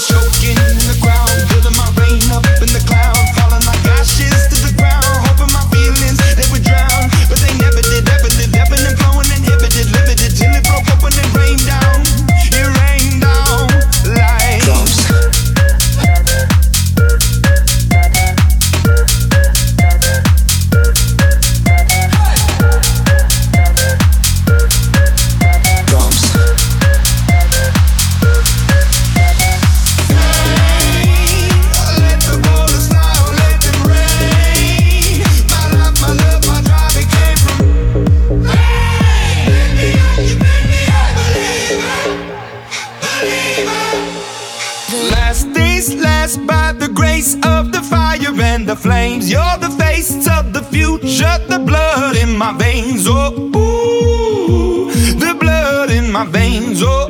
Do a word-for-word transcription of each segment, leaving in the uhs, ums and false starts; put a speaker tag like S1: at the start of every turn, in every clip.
S1: choking in the crowd, building my rain up in the cloud, falling like ashes to the ground, hoping my feelings they would drown, but they never did, ever did, ebbing and flowing, inhibited, limited, till it broke open and rained down. It rained down like drums. Last days last by the grace of the fire and the flames. You're the face of the future, the blood in my veins. Oh, ooh, the blood in my veins. Oh,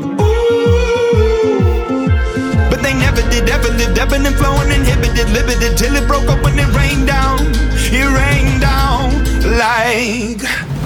S1: ooh. But they never did, ever lived, ebbing and flowing, inhibited, limited, till it broke up when it rained down. It rained down like